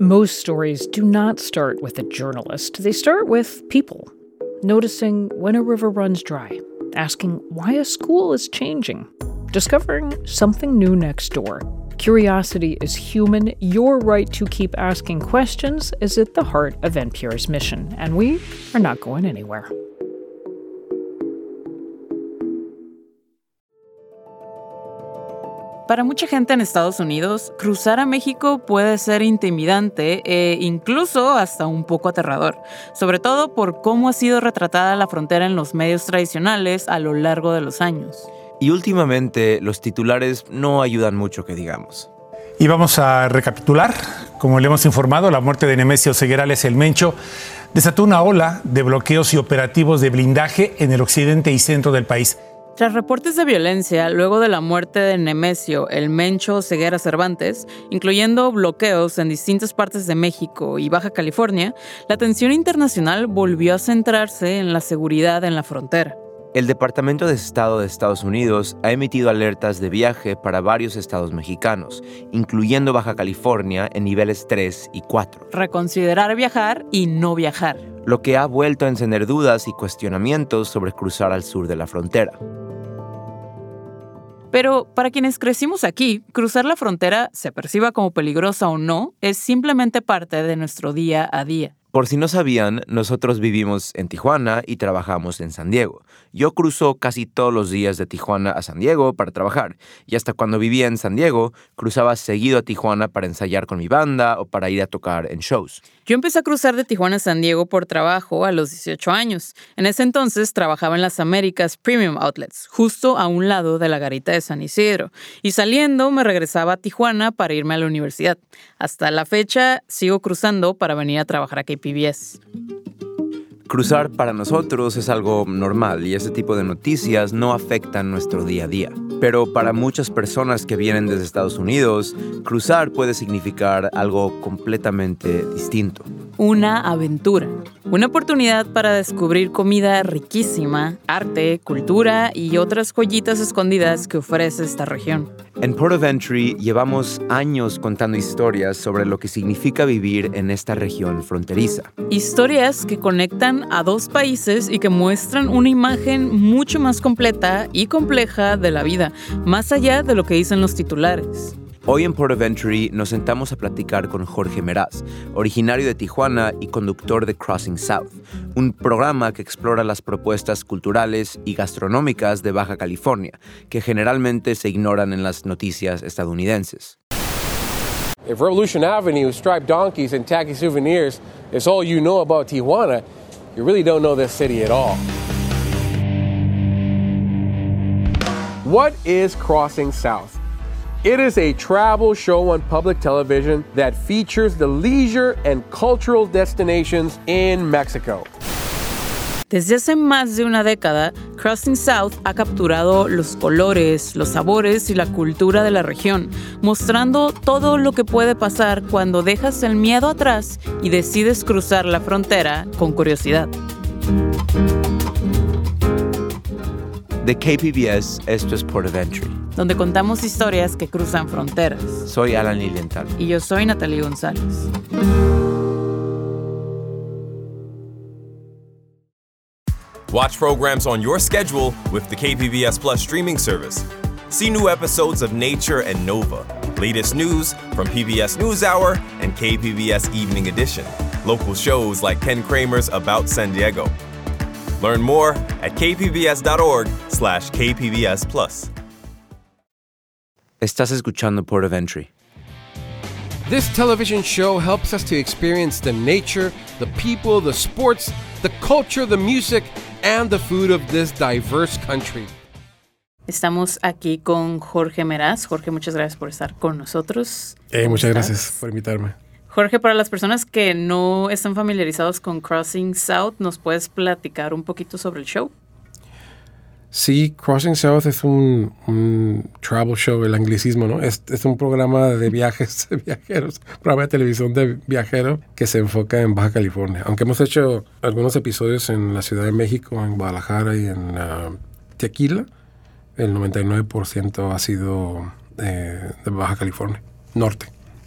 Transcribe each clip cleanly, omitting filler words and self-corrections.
Most stories do not start with a journalist. They start with people. Noticing when a river runs dry, asking why a school is changing, discovering something new next door. Curiosity is human. Your right to keep asking questions is at the heart of NPR's mission, and we are not going anywhere. Para mucha gente en Estados Unidos, cruzar a México puede ser intimidante e incluso hasta un poco aterrador, sobre todo por cómo ha sido retratada la frontera en los medios tradicionales a lo largo de los años. Y últimamente los titulares no ayudan mucho, que digamos. Y vamos a recapitular. Como le hemos informado, la muerte de Nemesio Ceguerales el Mencho desató una ola de bloqueos y operativos de blindaje en el occidente y centro del país. Tras reportes de violencia luego de la muerte de Nemesio el Mencho Ceguera Cervantes, incluyendo bloqueos en distintas partes de México y Baja California, la atención internacional volvió a centrarse en la seguridad en la frontera. El Departamento de Estado de Estados Unidos ha emitido alertas de viaje para varios estados mexicanos, incluyendo Baja California en niveles 3 y 4. Reconsiderar viajar y no viajar. Lo que ha vuelto a encender dudas y cuestionamientos sobre cruzar al sur de la frontera. Pero para quienes crecimos aquí, cruzar la frontera, se perciba como peligrosa o no, es simplemente parte de nuestro día a día. Por si no sabían, nosotros vivimos en Tijuana y trabajamos en San Diego. Yo cruzo casi todos los días de Tijuana a San Diego para trabajar. Y hasta cuando vivía en San Diego, cruzaba seguido a Tijuana para ensayar con mi banda o para ir a tocar en shows. Yo empecé a cruzar de Tijuana a San Diego por trabajo a los 18 años. En ese entonces trabajaba en las Américas Premium Outlets, justo a un lado de la garita de San Isidro. Y saliendo me regresaba a Tijuana para irme a la universidad. Hasta la fecha sigo cruzando para venir a trabajar a KPBS. Cruzar para nosotros es algo normal y ese tipo de noticias no afectan nuestro día a día. Pero para muchas personas que vienen desde Estados Unidos, cruzar puede significar algo completamente distinto. Una aventura. Una oportunidad para descubrir comida riquísima, arte, cultura y otras joyitas escondidas que ofrece esta región. En Port of Entry llevamos años contando historias sobre lo que significa vivir en esta región fronteriza. Historias que conectan a dos países y que muestran una imagen mucho más completa y compleja de la vida, más allá de lo que dicen los titulares. Hoy en Port of Entry nos sentamos a platicar con Jorge Meraz, originario de Tijuana y conductor de Crossing South, un programa que explora las propuestas culturales y gastronómicas de Baja California, que generalmente se ignoran en las noticias estadounidenses. If Revolution Avenue, striped donkeys, and tacky souvenirs is all you know about Tijuana, you really don't know this city at all. What is Crossing South? It is a travel show on public television that features the leisure and cultural destinations in Mexico. Desde hace más de una década, Crossing South ha capturado los colores, los sabores y la cultura de la región, mostrando todo lo que puede pasar cuando dejas el miedo atrás y decides cruzar la frontera con curiosidad. De KPBS, esto es Port of Entry, donde contamos historias que cruzan fronteras. Soy Alan Lilienthal. Y yo soy Natalie González. Watch programs on your schedule with the KPBS Plus streaming service. See new episodes of Nature and Nova, latest news from PBS NewsHour and KPBS Evening Edition, local shows like Ken Kramer's About San Diego. Learn more at kpbs.org/KPBS Plus. Estás escuchando Port of Entry. This television show helps us to experience the nature, the people, the sports, the culture, the music, and the food of this diverse country. Estamos aquí con Jorge Meraz. Jorge, muchas gracias por estar con nosotros. Muchas gracias por invitarme. Jorge, para las personas que no están familiarizados con Crossing South, ¿nos puedes platicar un poquito sobre el show? Sí, Crossing South es un travel show, el anglicismo, ¿no? Es un programa de viajes, viajeros, programa de televisión de viajero que se enfoca en Baja California. Aunque hemos hecho algunos episodios en la Ciudad de México, en Guadalajara y en Tequila, el 99% ha sido de Baja California, norte.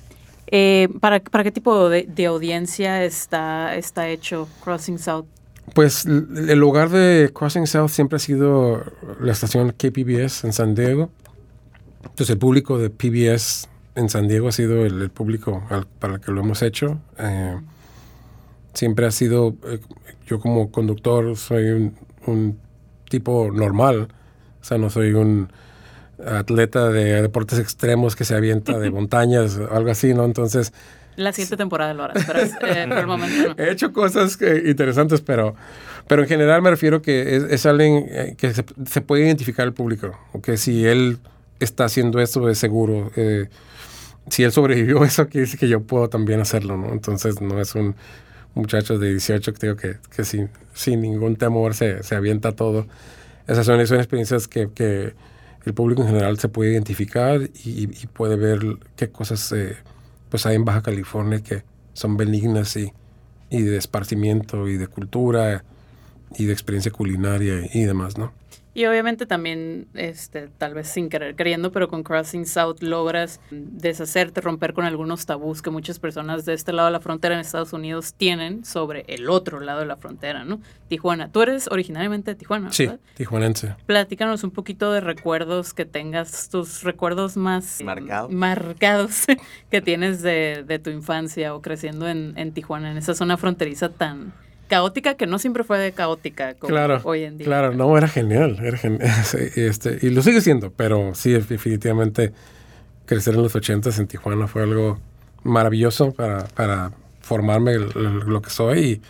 ¿Para qué tipo de audiencia está hecho Crossing South? Pues el hogar de Crossing South siempre ha sido la estación KPBS en San Diego. Entonces el público de PBS en San Diego ha sido el público para el que lo hemos hecho. Siempre ha sido, yo como conductor soy un tipo normal, o sea, no soy un atleta de deportes extremos que se avienta de montañas o algo así, ¿no? Entonces... La siguiente temporada lo harás, pero por el momento no. He hecho cosas interesantes, pero en general me refiero que es alguien que se puede identificar el público, que si él está haciendo eso es seguro. Si él sobrevivió eso, quiere decir que yo puedo también hacerlo, ¿no? Entonces no es un muchacho de 18 que digo que sin ningún temor se avienta todo. Esas son experiencias que el público en general se puede identificar y puede ver qué cosas pues hay en Baja California que son benignas y de esparcimiento y de cultura y de experiencia culinaria y demás, ¿no? Y obviamente también, tal vez sin querer queriendo, pero con Crossing South logras deshacerte, romper con algunos tabús que muchas personas de este lado de la frontera en Estados Unidos tienen sobre el otro lado de la frontera, ¿no? Tijuana. Tú eres originariamente de Tijuana, ¿verdad? Sí, tijuanense. Platícanos un poquito de recuerdos que tengas, tus recuerdos más marcados que tienes de tu infancia o creciendo en Tijuana, en esa zona fronteriza tan caótica, que no siempre fue de caótica como hoy en día. Claro, no, era genial. Y lo sigue siendo, pero sí, definitivamente crecer en los 80s en Tijuana fue algo maravilloso para formarme lo que soy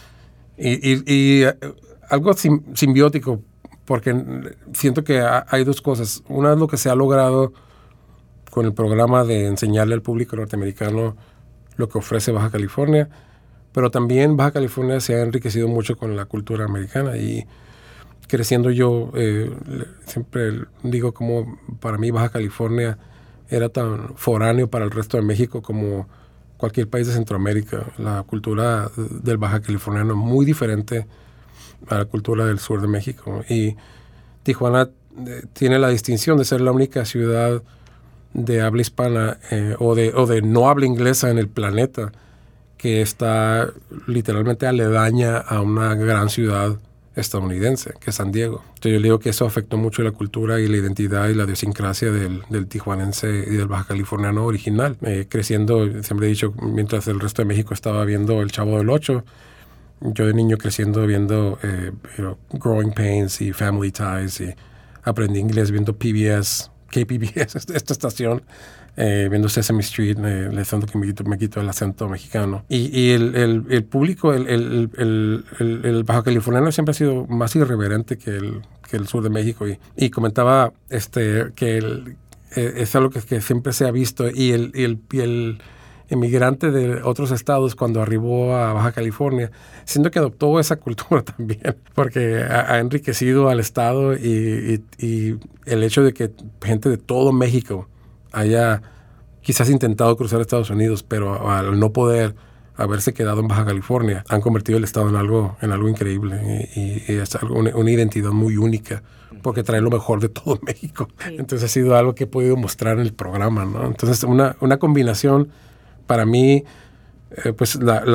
y algo simbiótico, porque siento que hay dos cosas. Una es lo que se ha logrado con el programa de enseñarle al público norteamericano lo que ofrece Baja California, pero también Baja California se ha enriquecido mucho con la cultura americana y creciendo yo siempre digo como para mí Baja California era tan foráneo para el resto de México como cualquier país de Centroamérica. La cultura del baja californiano es muy diferente a la cultura del sur de México y Tijuana tiene la distinción de ser la única ciudad de habla hispana o de no habla inglesa en el planeta que está literalmente aledaña a una gran ciudad estadounidense, que es San Diego. Entonces yo le digo que eso afectó mucho la cultura y la identidad y la idiosincrasia del tijuanense y del baja californiano original. Creciendo, siempre he dicho, mientras el resto de México estaba viendo El Chavo del Ocho, yo de niño creciendo viendo Growing Pains y Family Ties y aprendí inglés viendo PBS, KPBS, esta estación, viendo Sesame Street, le siento que me quito el acento mexicano. Y el público, el baja californiano siempre ha sido más irreverente que el sur de México. Y comentaba que es algo que siempre se ha visto. Y el emigrante de otros estados cuando arribó a Baja California, siento que adoptó esa cultura también, porque ha enriquecido al estado y el hecho de que gente de todo México haya quizás intentado cruzar Estados Unidos, pero al no poder haberse quedado en Baja California, han convertido el estado en algo increíble y es una identidad muy única, porque trae lo mejor de todo México. Sí. Entonces ha sido algo que he podido mostrar en el programa, ¿no? Entonces una combinación para mí, pues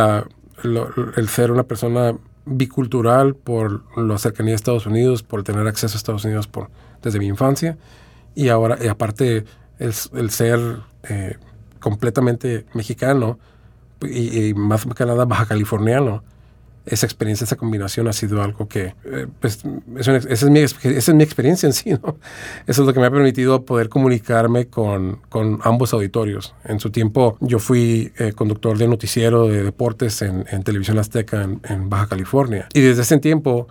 el ser una persona bicultural por la cercanía a Estados Unidos, por tener acceso a Estados Unidos desde mi infancia, y ahora, y aparte, el ser completamente mexicano y más que nada baja californiano, esa experiencia, esa combinación ha sido algo que, pues, esa es mi experiencia en sí, ¿no? Eso es lo que me ha permitido poder comunicarme con ambos auditorios. En su tiempo, yo fui conductor de noticiero de deportes en Televisión Azteca en Baja California. Y desde ese tiempo,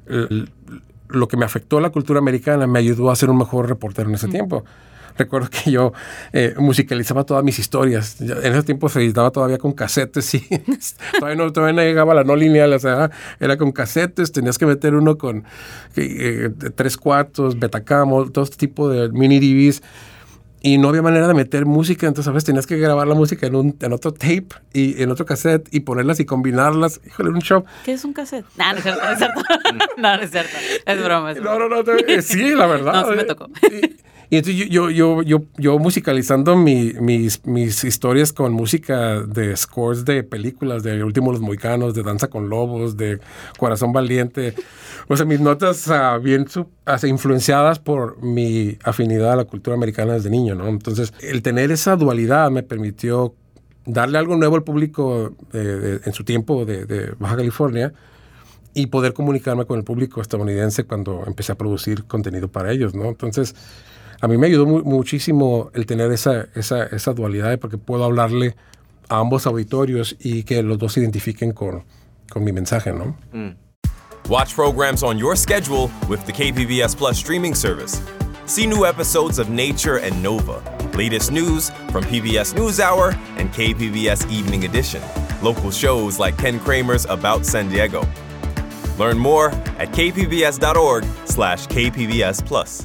lo que me afectó a la cultura americana me ayudó a ser un mejor reportero en ese tiempo. Recuerdo que yo musicalizaba todas mis historias. En ese tiempo se editaba todavía con casetes y todavía no llegaba la no lineal. O sea, era con casetes, tenías que meter uno con 3/4, Betacam, todo este tipo de mini DVDs. y no había manera de meter música, entonces a veces tenías que grabar la música en otro tape y en otro cassette y ponerlas y combinarlas. Híjole, un show. ¿Qué es un cassette? No, no es cierto, no es cierto. No, no es cierto. Es broma. Sí, la verdad. No, sí me tocó. Y entonces yo musicalizando mis historias con música de scores de películas, de Último Los Mohicanos, de Danza con Lobos, de Corazón Valiente. O sea, mis notas bien influenciadas por mi afinidad a la cultura americana desde niño, ¿no? Entonces, el tener esa dualidad me permitió darle algo nuevo al público en su tiempo de Baja California y poder comunicarme con el público estadounidense cuando empecé a producir contenido para ellos, ¿no? Entonces, a mí me ayudó muchísimo el tener esa dualidad porque puedo hablarle a ambos auditorios y que los dos se identifiquen con mi mensaje, ¿no? Watch programs on your schedule with the KPBS Plus streaming service. See new episodes of Nature and Nova, latest news from PBS NewsHour and KPBS Evening Edition, local shows like Ken Kramer's About San Diego. Learn more at kpbs.org/KPBS Plus.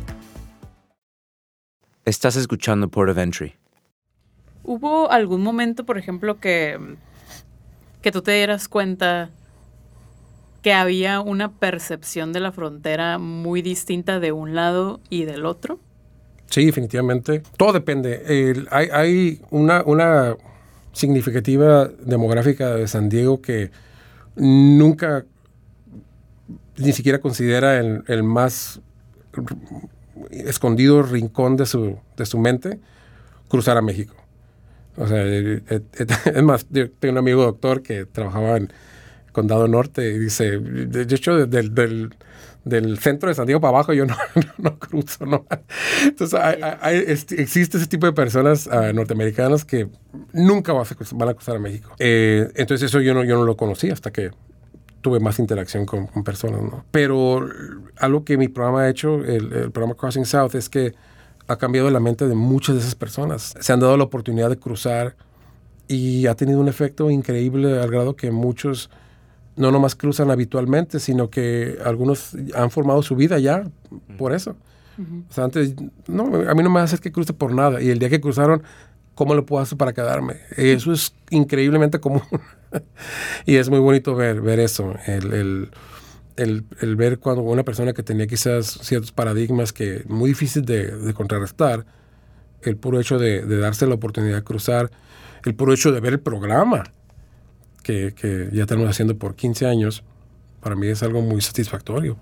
Estás escuchando Port of Entry. ¿Hubo algún momento, por ejemplo, que tú te dieras cuenta que había una percepción de la frontera muy distinta de un lado y del otro? Sí, definitivamente. Todo depende. Hay una significativa demográfica de San Diego que nunca ni siquiera considera el más escondido rincón de su mente cruzar a México. O sea, es más, yo tengo un amigo doctor que trabajaba en Condado Norte y dice, de hecho, del centro de San Diego para abajo yo no cruzo, ¿no? Entonces, existe ese tipo de personas norteamericanas que nunca van a cruzar a México. Entonces, eso yo no lo conocí hasta que tuve más interacción con personas, ¿no? Pero algo que mi programa ha hecho, el programa Crossing South, es que ha cambiado la mente de muchas de esas personas. Se han dado la oportunidad de cruzar y ha tenido un efecto increíble al grado que muchos no nomás cruzan habitualmente, sino que algunos han formado su vida ya por eso. O sea, antes, no, a mí no me hace que cruce por nada. Y el día que cruzaron, ¿cómo lo puedo hacer para quedarme? Eso es increíblemente común. Y es muy bonito ver eso. El ver cuando una persona que tenía quizás ciertos paradigmas que muy difícil de contrarrestar, el puro hecho de darse la oportunidad de cruzar, el puro hecho de ver el programa que ya estamos haciendo por 15 años, para mí es algo muy satisfactorio.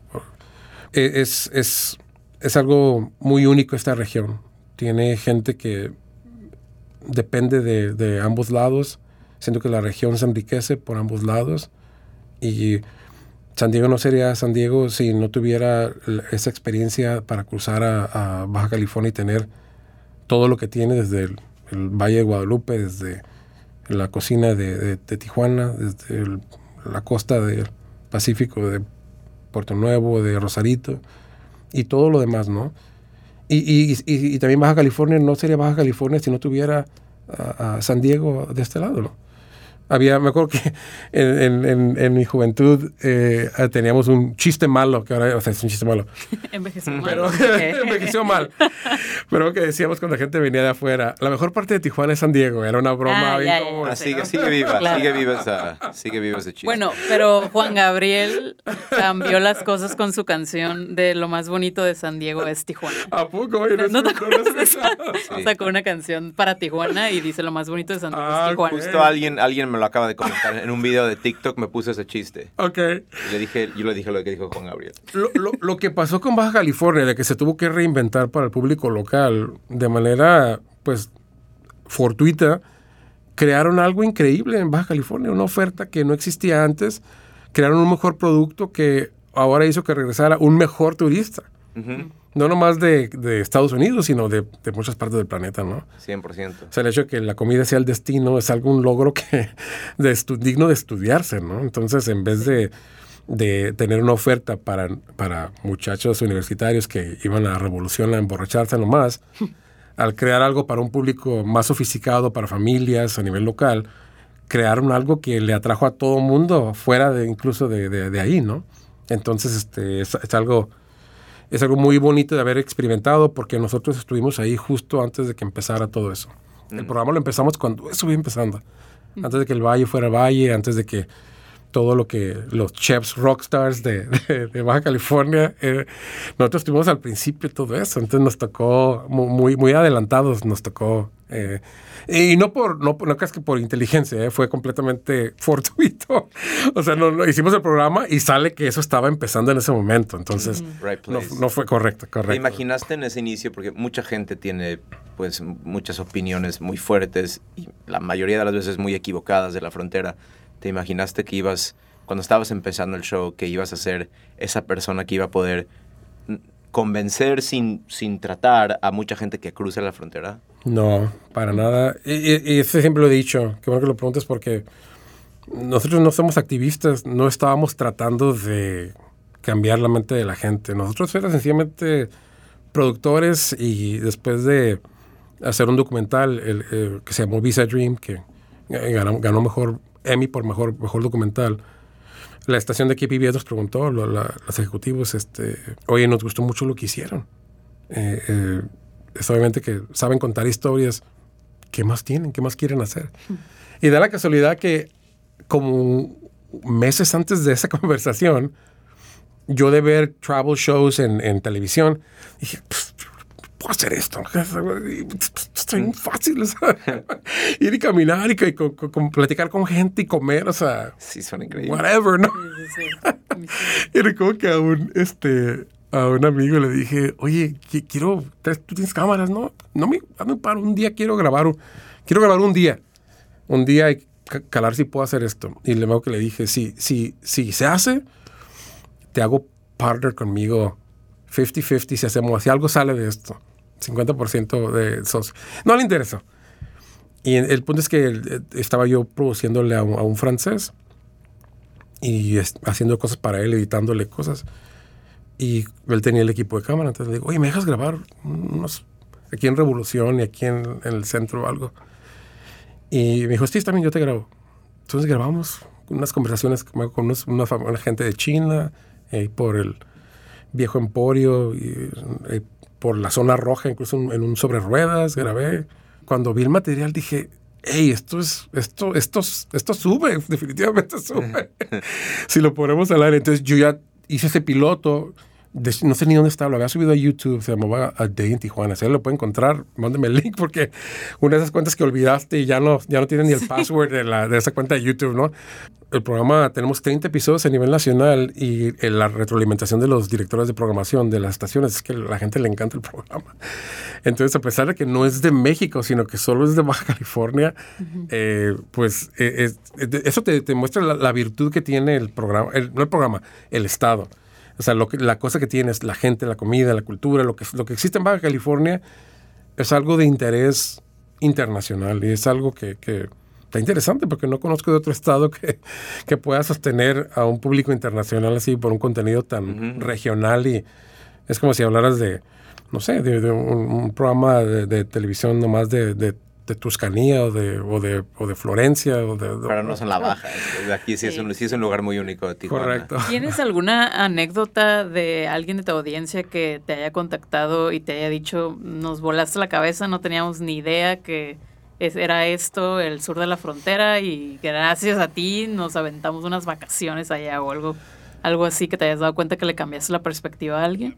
Es algo muy único esta región. Tiene gente que depende de ambos lados, siento que la región se enriquece por ambos lados y San Diego no sería San Diego si no tuviera esa experiencia para cruzar a Baja California y tener todo lo que tiene desde el Valle de Guadalupe, desde la cocina de Tijuana, desde la costa del Pacífico de Puerto Nuevo, de Rosarito y todo lo demás, ¿no? Y también Baja California no sería Baja California si no tuviera a San Diego de este lado, ¿no? Me acuerdo que en mi juventud teníamos un chiste malo, que ahora, o sea, es un chiste malo. Envejeció mal. Pero, envejeció mal. Pero que decíamos cuando la gente venía de afuera, la mejor parte de Tijuana es San Diego. Era una broma. Sigue viva, claro. sigue viva ese chiste. Bueno, pero Juan Gabriel cambió las cosas con su canción de Lo más bonito de San Diego es Tijuana. ¿A poco? ¿No te acuerdas de eso? Sí. Sacó una canción para Tijuana y dice Lo más bonito de San Diego es Tijuana. Justo alguien me lo acaba de comentar en un video de TikTok, me puso ese chiste. Ok. Yo le dije lo que dijo Juan Gabriel. Lo que pasó con Baja California, de que se tuvo que reinventar para el público local de manera, pues, fortuita, crearon algo increíble en Baja California, una oferta que no existía antes, crearon un mejor producto que ahora hizo que regresara un mejor turista. Uh-huh. No nomás de Estados Unidos, sino de muchas partes del planeta, ¿no? 100%. O sea, el hecho de que la comida sea el destino es algún logro digno de estudiarse, ¿no? Entonces, en vez de tener una oferta para muchachos universitarios que iban a la revolución a emborracharse nomás, al crear algo para un público más sofisticado, para familias a nivel local, crearon algo que le atrajo a todo mundo fuera incluso de ahí, ¿no? Entonces, es algo es algo muy bonito de haber experimentado porque nosotros estuvimos ahí justo antes de que empezara todo eso. El programa lo empezamos cuando eso iba empezando. Antes de que el Valle fuera Valle, antes de que todo lo que los chefs rockstars de Baja California, nosotros estuvimos al principio de todo eso. Entonces nos tocó muy adelantados, nos tocó. Y no creas que por inteligencia, fue completamente fortuito. O sea, no hicimos el programa y sale que eso estaba empezando en ese momento. Entonces, no fue correcto. ¿Te imaginaste en ese inicio? Porque mucha gente tiene pues muchas opiniones muy fuertes y la mayoría de las veces muy equivocadas de la frontera. ¿Te imaginaste que cuando estabas empezando el show, que ibas a ser esa persona que iba a poder convencer sin tratar a mucha gente que cruce la frontera? No, para nada. Y eso siempre lo he dicho. Qué bueno que lo preguntes porque nosotros no somos activistas, no estábamos tratando de cambiar la mente de la gente. Nosotros éramos sencillamente productores y después de hacer un documental que se llamó Visa Dream, que ganó mejor Emmy por mejor documental. La estación de KPBS nos preguntó, los ejecutivos, oye, nos gustó mucho lo que hicieron. Es obviamente que saben contar historias. ¿Qué más tienen? ¿Qué más quieren hacer? Y da la casualidad que como meses antes de esa conversación, yo de ver travel shows en televisión, dije, puedo hacer esto. Está muy fácil. O sea, ir y caminar y platicar con gente y comer, o sea. Sí, suena increíble. Whatever, ¿no? Y recuerdo que a un amigo le dije, oye, tú tienes cámaras, ¿no? Hazme paro, un día quiero grabar un día. Un día y calar si puedo hacer esto. Y luego que le dije, si se hace, te hago partner conmigo 50-50 si algo sale de esto. 50% de socio. No le interesó. Y el punto es que estaba yo produciéndole a un francés y haciendo cosas para él, editándole cosas. Y él tenía el equipo de cámara. Entonces le digo, oye, ¿me dejas grabar aquí en Revolución y aquí en el centro o algo? Y me dijo, sí, también yo te grabo. Entonces grabamos unas conversaciones con una gente de China, por el Viejo Emporio, y por la zona roja, incluso en un sobre ruedas, grabé. Cuando vi el material dije, hey, esto sube, definitivamente sube. Si lo ponemos al aire. Entonces yo ya hice ese piloto, no sé ni dónde estaba, lo había subido a YouTube, se llamaba A Day in Tijuana. Si él lo puede encontrar, mándeme el link, porque una de esas cuentas que olvidaste y ya no tiene ni el password de esa cuenta de YouTube, ¿no? El programa, tenemos 30 episodios a nivel nacional y la retroalimentación de los directores de programación de las estaciones es que a la gente le encanta el programa. Entonces, a pesar de que no es de México, sino que solo es de Baja California, pues eso te muestra la virtud que tiene el programa, el Estado. O sea, la cosa que tiene es la gente, la comida, la cultura, lo que existe en Baja California es algo de interés internacional y es algo que está interesante porque no conozco de otro estado que pueda sostener a un público internacional así por un contenido tan regional, y es como si hablaras de, no sé, de un programa de televisión nomás de Tuscanía o de Florencia. Pero no son la Baja. Aquí sí es un lugar muy único de Tijuana. Correcto. ¿Tienes alguna anécdota de alguien de tu audiencia que te haya contactado y te haya dicho, nos volaste la cabeza, no teníamos ni idea que era esto, el sur de la frontera, y gracias a ti nos aventamos unas vacaciones allá o algo así, que te hayas dado cuenta que le cambiaste la perspectiva a alguien?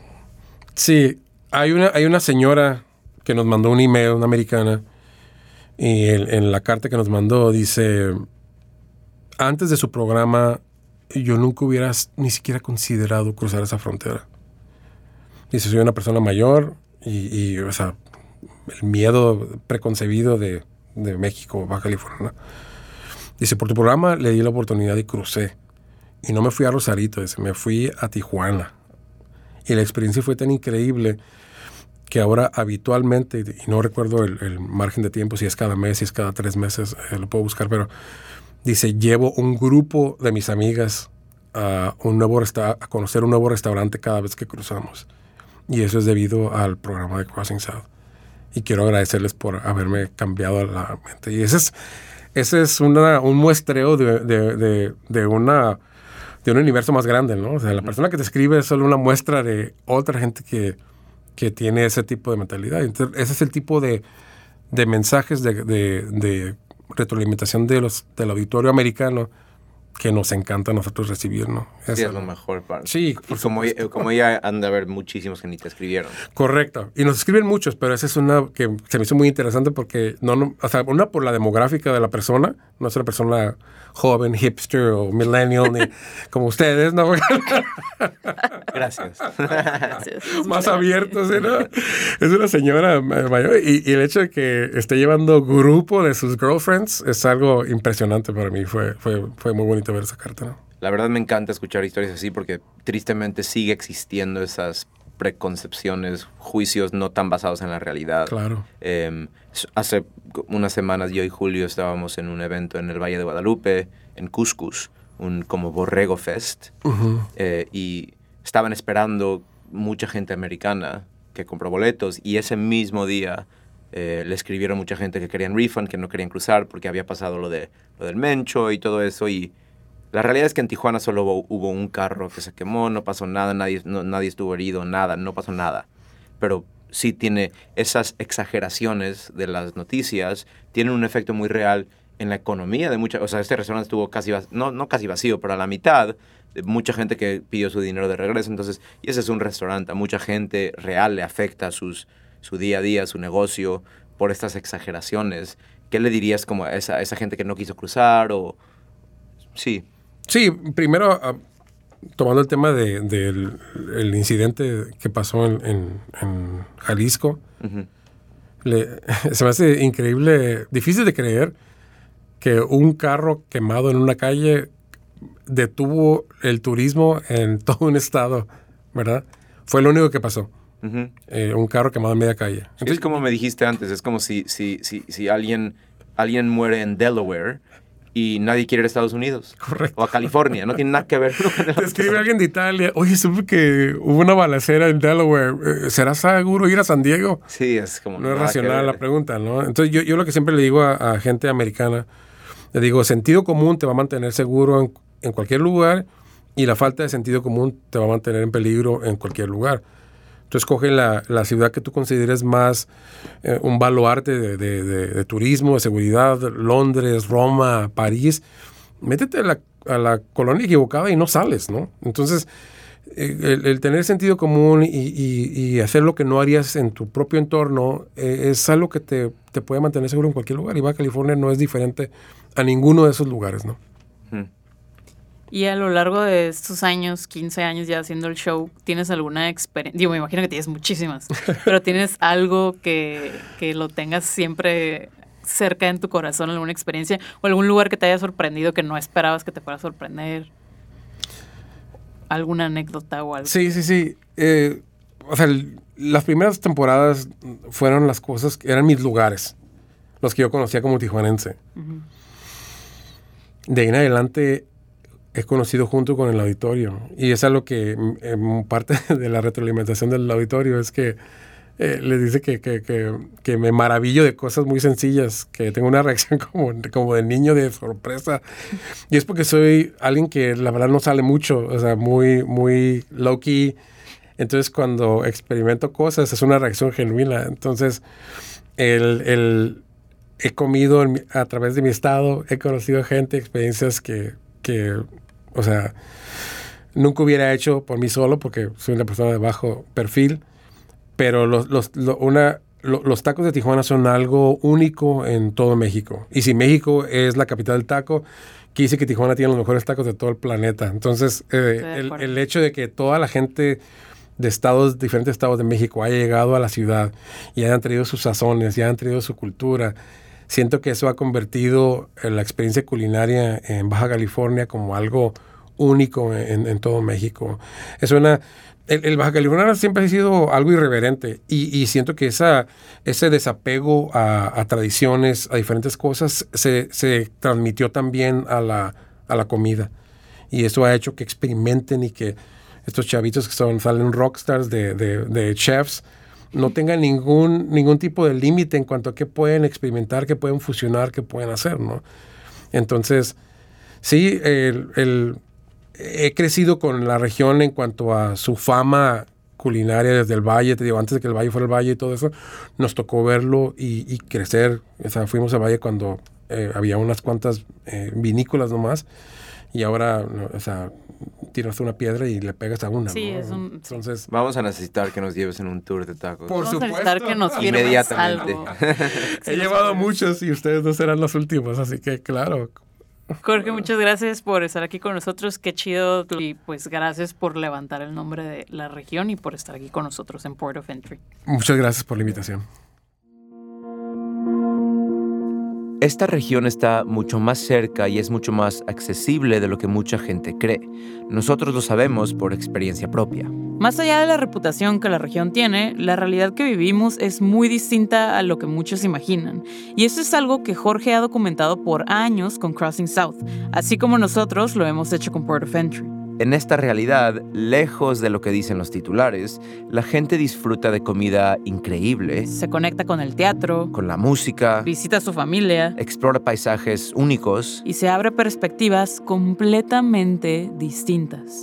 Sí, hay una señora que nos mandó un email, una americana, y en la carta que nos mandó dice, antes de su programa yo nunca hubiera ni siquiera considerado cruzar esa frontera. Dice, soy una persona mayor y o sea, el miedo preconcebido de México, Baja California. Dice, por tu programa le di la oportunidad y crucé. Y no me fui a Rosarito, dice, me fui a Tijuana. Y la experiencia fue tan increíble que ahora habitualmente, y no recuerdo el margen de tiempo, si es cada mes, si es cada 3 meses, lo puedo buscar, pero dice, llevo un grupo de mis amigas a conocer un nuevo restaurante cada vez que cruzamos. Y eso es debido al programa de Crossing South. Y quiero agradecerles por haberme cambiado la mente. Y ese es un muestreo de una un universo más grande, ¿no? O sea, la persona que te escribe es solo una muestra de otra gente que tiene ese tipo de mentalidad. Entonces, ese es el tipo de mensajes de retroalimentación del auditorio americano que nos encanta a nosotros recibir, ¿no? Sí, es lo mejor parte. Sí, como ya han de haber muchísimos que ni te escribieron. Correcto. Y nos escriben muchos, pero esa es una que se me hizo muy interesante porque o sea, una por la demográfica de la persona, no es una persona joven, hipster o millennial, ni como ustedes, ¿no? Gracias. Más abiertos, ¿no? Es una señora mayor y el hecho de que esté llevando grupo de sus girlfriends es algo impresionante para mí. Fue muy bonito ver esa carta, ¿no? La verdad me encanta escuchar historias así porque tristemente sigue existiendo esas preconcepciones, juicios no tan basados en la realidad. Claro. Hace unas semanas yo y Julio estábamos en un evento en el Valle de Guadalupe, en Cuscus, un como Borrego Fest, y estaban esperando mucha gente americana que compró boletos y ese mismo día le escribieron mucha gente que querían refund, que no querían cruzar porque había pasado lo del Mencho y todo eso. Y la realidad es que en Tijuana solo hubo un carro que se quemó, no pasó nada, nadie estuvo herido, nada, no pasó nada. Pero sí tiene esas exageraciones de las noticias, tienen un efecto muy real en la economía de muchas. O sea, este restaurante estuvo casi no casi vacío, pero a la mitad de mucha gente que pidió su dinero de regreso. Entonces, y ese es un restaurante, a mucha gente real le afecta su día a día, su negocio, por estas exageraciones. ¿Qué le dirías como a esa gente que no quiso cruzar? Sí. Sí, primero, tomando el tema del incidente que pasó en Jalisco, se me hace increíble, difícil de creer que un carro quemado en una calle detuvo el turismo en todo un estado, ¿verdad? Fue lo único que pasó. Un carro quemado en media calle. Entonces, es como me dijiste antes, es como si alguien muere en Delaware y nadie quiere ir a Estados Unidos. Correcto. O a California, no tiene nada que ver. Te escribe alguien de Italia, oye, supe que hubo una balacera en Delaware, ¿será seguro ir a San Diego? Sí, es como... No es racional la pregunta, ¿no? Entonces yo lo que siempre le digo a gente americana, le digo, sentido común te va a mantener seguro en cualquier lugar y la falta de sentido común te va a mantener en peligro en cualquier lugar. Entonces coge la ciudad que tú consideres más un baluarte de turismo, de seguridad, Londres, Roma, París. Métete a la colonia equivocada y no sales, ¿no? Entonces, el tener sentido común y hacer lo que no harías en tu propio entorno es algo que te puede mantener seguro en cualquier lugar. Y Baja California no es diferente a ninguno de esos lugares, ¿no? Y a lo largo de estos años, 15 años ya haciendo el show, ¿tienes alguna experiencia? Digo, me imagino que tienes muchísimas, pero ¿tienes algo que lo tengas siempre cerca en tu corazón, alguna experiencia o algún lugar que te haya sorprendido que no esperabas que te fuera a sorprender? ¿Alguna anécdota o algo? Sí. O sea, las primeras temporadas fueron las cosas que eran mis lugares, los que yo conocía como tijuanense. De ahí en adelante he conocido junto con el auditorio. Y es algo que parte de la retroalimentación del auditorio es que les dice que me maravillo de cosas muy sencillas, que tengo una reacción como de niño de sorpresa. Y es porque soy alguien que la verdad no sale mucho, o sea, muy, muy low-key. Entonces cuando experimento cosas es una reacción genuina. Entonces he comido a través de mi estado, he conocido gente, experiencias que o sea, nunca hubiera hecho por mí solo porque soy una persona de bajo perfil, pero los tacos de Tijuana son algo único en todo México. Y si México es la capital del taco, quiere decir que Tijuana tiene los mejores tacos de todo el planeta. Entonces, el hecho de que toda la gente de diferentes estados de México haya llegado a la ciudad y hayan traído sus sazones, y hayan traído su cultura, siento que eso ha convertido la experiencia culinaria en Baja California como algo único en todo México. El Baja California siempre ha sido algo irreverente y siento que ese desapego a tradiciones, a diferentes cosas, se transmitió también a la comida. Y eso ha hecho que experimenten y que estos chavitos que salen rockstars de chefs no tengan ningún tipo de límite en cuanto a qué pueden experimentar, qué pueden fusionar, qué pueden hacer, ¿no? Entonces, sí, he crecido con la región en cuanto a su fama culinaria desde el Valle. Te digo, antes de que el Valle fuera el Valle y todo eso, nos tocó verlo y crecer. O sea, fuimos al Valle cuando había unas cuantas vinícolas nomás, y ahora, o sea, tiras una piedra y le pegas a una. Sí, ¿no? Entonces, vamos a necesitar que nos lleves en un tour de tacos. Por Vamos supuesto. a necesitar que nos firmes Inmediatamente. algo. he llevado muchos y ustedes no serán los últimos, así que claro. Jorge, muchas gracias por estar aquí con nosotros. Qué chido. Y pues gracias por levantar el nombre de la región y por estar aquí con nosotros en Port of Entry. Muchas gracias por la invitación. Esta región está mucho más cerca y es mucho más accesible de lo que mucha gente cree. Nosotros lo sabemos por experiencia propia. Más allá de la reputación que la región tiene, la realidad que vivimos es muy distinta a lo que muchos imaginan. Y eso es algo que Jorge ha documentado por años con Crossing South, así como nosotros lo hemos hecho con Port of Entry. En esta realidad, lejos de lo que dicen los titulares, la gente disfruta de comida increíble, Se conecta con el teatro, con la música, visita a su familia explora paisajes únicos. y se abre perspectivas completamente distintas.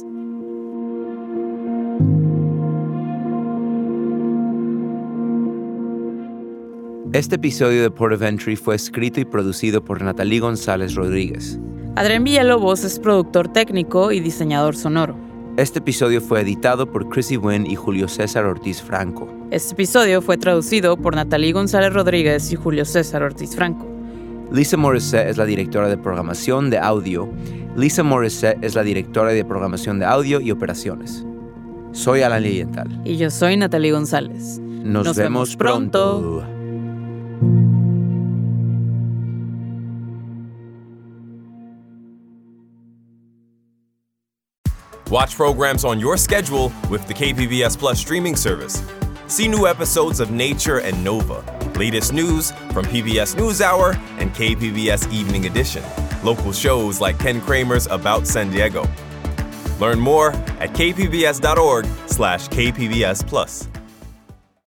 Este episodio de Port of Entry fue escrito y producido por Natalie González Rodríguez. Adrián Villalobos es productor técnico y diseñador sonoro. Este episodio fue editado por Chrissy Wynn y Julio César Ortiz Franco. Este episodio fue traducido por Natalie González Rodríguez y Julio César Ortiz Franco. Lisa Morissette es la directora de programación de audio. Lisa Morissette es la directora de programación de audio y operaciones. Soy Alan Lilienthal. Y yo soy Natalie González. Nos vemos pronto. Watch programs on your schedule with the KPBS Plus streaming service. See new episodes of Nature and Nova, latest news from PBS NewsHour and KPBS Evening Edition, local shows like Ken Kramer's About San Diego. Learn more at kpbs.org/KPBS Plus.